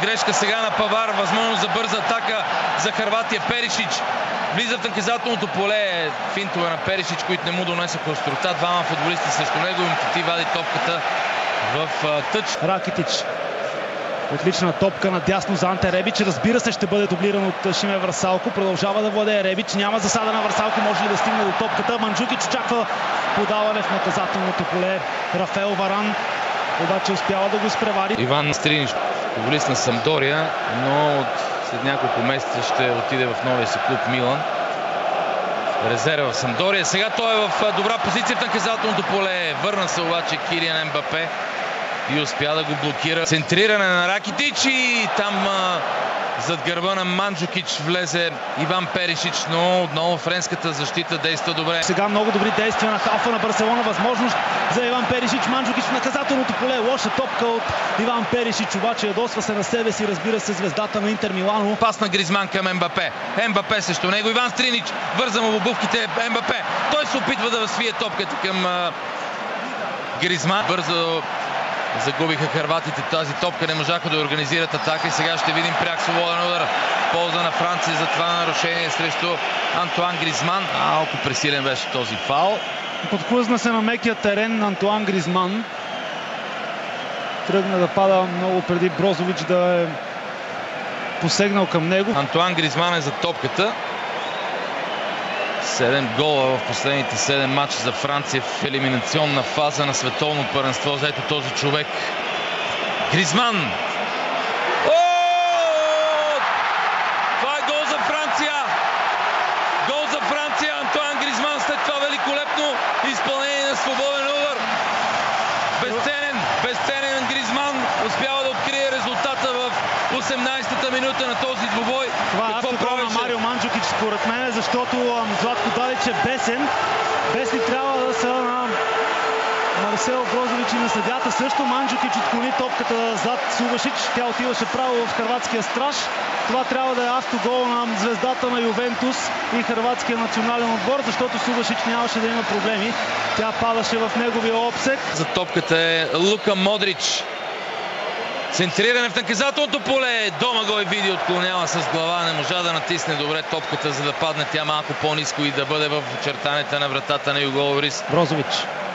грешка сега на Павар. Възможност за бърза атака за Хърватия. Перишич влиза в наказателното поле. Финтове на Перишич, които не му донесоха острота. Двама футболисти срещу него. Умтити вади топката в тъч. Ракитич. Отлична топка надясно за Анте Ребич. Разбира се, ще бъде дублиран от Шиме Върсалко. Продължава да владее Ребич. Няма засада на Върсалко. Може ли да стигне до топката? Манджукич очаква подаване в наказателното поле. Рафаел Варан обаче успява да го изпревари. Иван Стринич, футболист на Самдория, но след няколко месеца ще отиде в новия си клуб Милан. Резерва в Самдория. Сега той е в добра позиция в наказателното поле. Върна се обаче Килиан Ембапе и успя да го блокира. Центриране на Ракитич и там зад гърба на Манджукич влезе Иван Перишич, но отново френската защита действа добре. Сега много добри действия на халфа на Барселона. Възможност за Иван Перишич. Манджукич в наказателното поле. Лоша топка от Иван Перишич, обаче ядосва се на себе си, разбира се, звездата на Интер Милано. Пас на Гризман към Ембапе. Ембапе срещу него. Иван Стринич върза му в обувките. Ембапе. Той се опитва да свие топката към Гризман. Бързо загубиха хърватите тази топка, не можаха да организират атака и сега ще видим пряк свободен удар в полза на Франция за това нарушение срещу Антуан Гризман. Малко пресилен беше този фаул. Подхлъзна се на мекия терен Антуан Гризман. Тръгна да пада много преди Брозович да е посегнал към него. Антуан Гризман е за топката. 7 гола в последните 7 мача за Франция в елиминационна фаза на световно първенство. Заето този човек. Гризман. Това е гол за Франция! Гол за Франция! Антуан Гризман след това великолепно изпълнение на свободен удар. Безценен Гризман успява да открие резултата в 18-та минута на този двубой. Това е автогол на Марио Манджукич според мен, защото Златко Далич е бесен. Бесни трябва да са на Марсел Брозович и на съдята. Също Манджукич отклони топката зад Субашич. Тя отиваше право в хърватския страж. Това трябва да е автогол на звездата на Ювентус и хърватския национален отбор, защото Субашич нямаше да има проблеми. Тя падаше в неговия обсек. За топката е Лука Модрич. Центриране в наказателното поле. Домагой види отклонява с глава. Не можа да натисне добре топката, за да падне тя малко по-ниско и да бъде в очертанията на вратата на Юго Лорис. Брозович.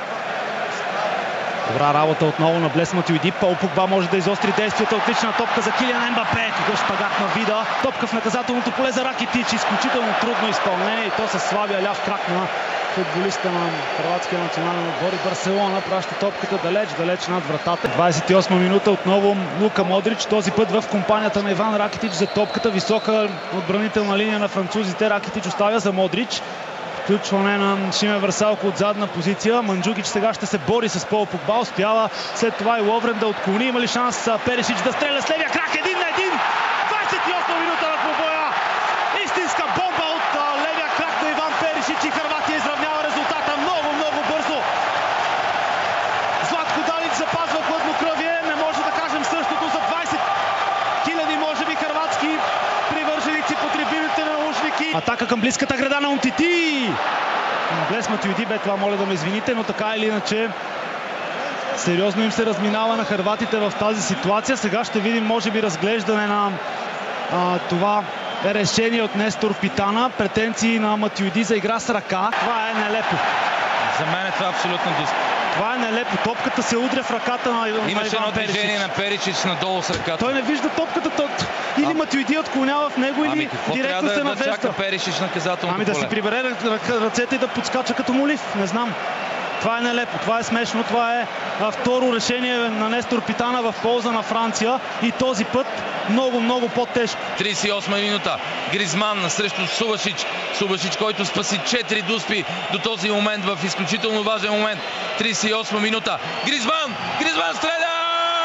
Добра работа отново на Блес Матюиди. Пол Погба може да изостри действията. Отлична топка за Килиан Ембапе. Какъв шпагат на вида. Топка в наказателното поле за Ракитич. Изключително трудно изпълнение и то със слабия ляв крак на футболиста на хърватския национален отбор. И Барселона праща топката далеч над вратата. 28 минута отново Лука Модрич. Този път в компанията на Иван Ракитич за топката. Висока отбранителна линия на французите. Ракитич оставя за Модрич. Включване на Шиме Върсалко от задна позиция. Манджукич сега ще се бори с Пол Погба. Успява след това и Ловрен да отклони. Има ли шанс Перишич да стреля с левия крак? 1-1. 28 минута на двубоя. Истинска бомба от левия крак на Иван Перишич и Хърватия изравнява резултата много бързо. Златко Далич запазва хладнокръвие. Не може да кажем същото за 20 000 може би хърватски привърженици по трибуните на Лужники. Атака към близката града на Умтити. Блес Матюиди бе това, моля да ме извините, но така или иначе сериозно им се разминава на хърватите в тази ситуация. Сега ще видим, може би, разглеждане на това решение от Нестор Питана. Претенции на Матюиди за игра с ръка. Това е нелепо. За мен е това абсолютно диск. Това е нелепо. Топката се удря в ръката на Иван Перишич. Имаше едно движение на Перишич надолу с ръката. Той не вижда топката. Или Матюиди отклонява в него, или директно се навежда. Да чака Перишич наказателното поле? Да си прибере ръцете и да подскача като молив. Не знам. Това е нелепо, това е смешно, това е второ решение на Нестор Питана в полза на Франция и този път много по-тежко. 38 минута. Гризман срещу Субашич. Субашич, който спаси 4 дуспи до този момент в изключително важен момент. 38 минута. Гризман стреля!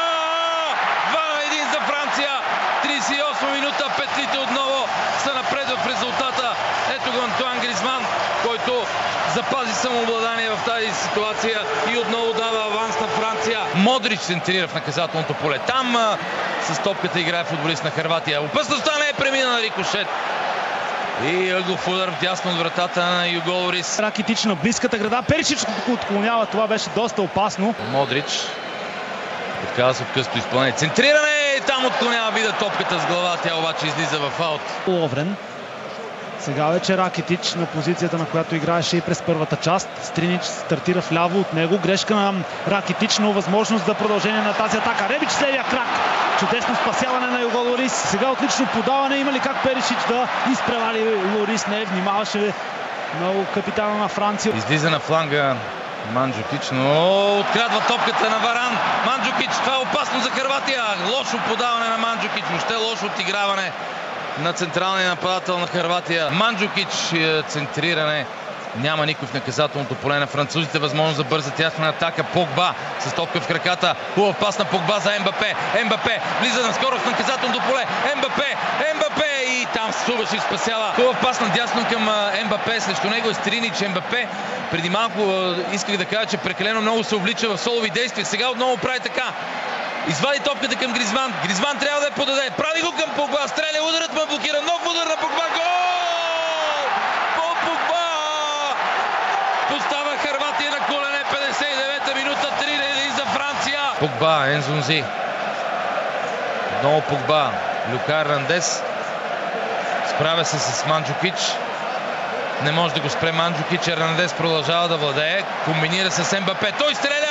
2-1 за Франция. 38 минута. Петлите отново са напред в резултата. Ето го Антуан Гризман, който запази самообладание в тази ситуация и отново дава аванс на Франция. Модрич центрира в наказателното поле. Там с топката играе футболист на Хърватия. Опасността не е премина на рикошет. И ъглов удар вдясно от вратата на Юго Лорис. Ракитич на близката града. Перишич отклонява. Това беше доста опасно. Модрич отказва с откъсто изпълнение. Центриране! там отклонява вида топката с глава, тя обаче излиза в аут. Ловрен. Сега вече Ракитич на позицията, на която играеше и през първата част. Стринич стартира вляво от него. Грешка на Ракитич, но възможност за продължение на тази атака. Ребич с левия крак. Чудесно спасяване на Юго Лорис. Сега отлично подаване. Има ли как Перишич да изпревали Лорис? Не, внимаваше много капитана на Франция. Излиза на фланга Манджукич, но открадва топката на Варан. Манджукич, това е опасно за Хърватия. Лошо подаване на Манджукич, въобще лошо отиграване на централния нападател на Хърватия. Манджукич, центриране. Няма никой в наказателното поле на французите. Възможност за бърза тясна атака. Погба с топка в краката. Хубав пас на Погба за Ембапе. Ембапе влиза наскоро в наказателното поле. Ембапе и там Субашик спасява. Хубав пас надясно към Ембапе. Срещу него е Стринич. Ембапе преди малко исках да кажа, че прекалено много се увлича в солови действия. Сега отново прави така. Извади топката към Гризман. Гризман трябва да я подаде. Прави го към Погба. Стреля, ударът му блокира. Нов удар на Погба. Гол! Пол Погба! Поставя Хърватия на колене. 59-та минута. 3-1 за Франция. Погба, Ензунзи. Отново Погба. Люка Ернандес. Справя се с Манджукич. Не може да го спре Манджукич. Ернандес продължава да владее. Комбинира с Ембапе. Той стреля!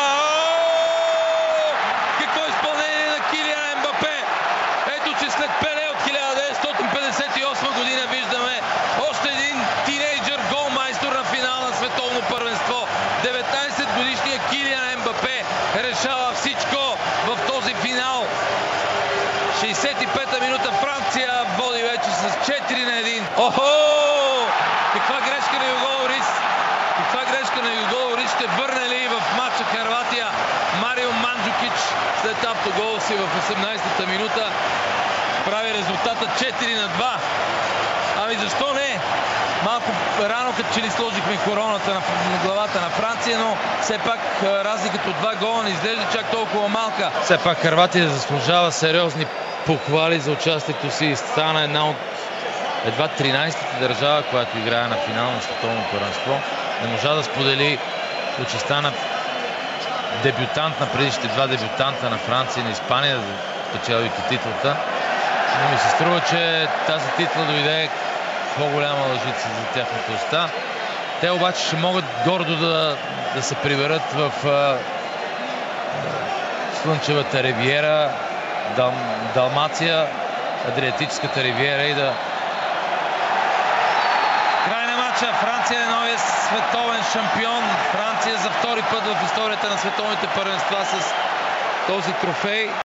След Пеле от 1958 година виждаме още един тинейджър голмайстор на финал на световно първенство. 19-годишният Килиан Ембапе решава всичко в този финал. 65-та минута Франция води вече с 4-1. Охо! Каква грешка на Юго Лорис! Каква грешка на Юго Лорис! Ще върне ли в матча Хърватия Марио Манджукич след автогол си в 18-та минута? Прави резултата 4-2. Ами защо не? Малко рано като че ли сложихме короната на главата на Франция, но все пак разликата от 2 гола не изглежда чак толкова малка. Все пак Хърватия заслужава сериозни похвали за участието си. Стана една от едва 13-та държава, която играе на финал на световно първенство. Не можа да сподели участта на дебютант на предишните 2 дебютанта на Франция и на Испания, печелвайки титлата. Но ми се струва, че тази титла дойде по-голяма лъжица за тяхната уста. Те обаче ще могат гордо да се приберат в Слънчевата ривиера, Далмация, Адриатическата ривиера и да... Край на матча. Франция е новия световен шампион. Франция за втори път в историята на световните първенства с този трофей.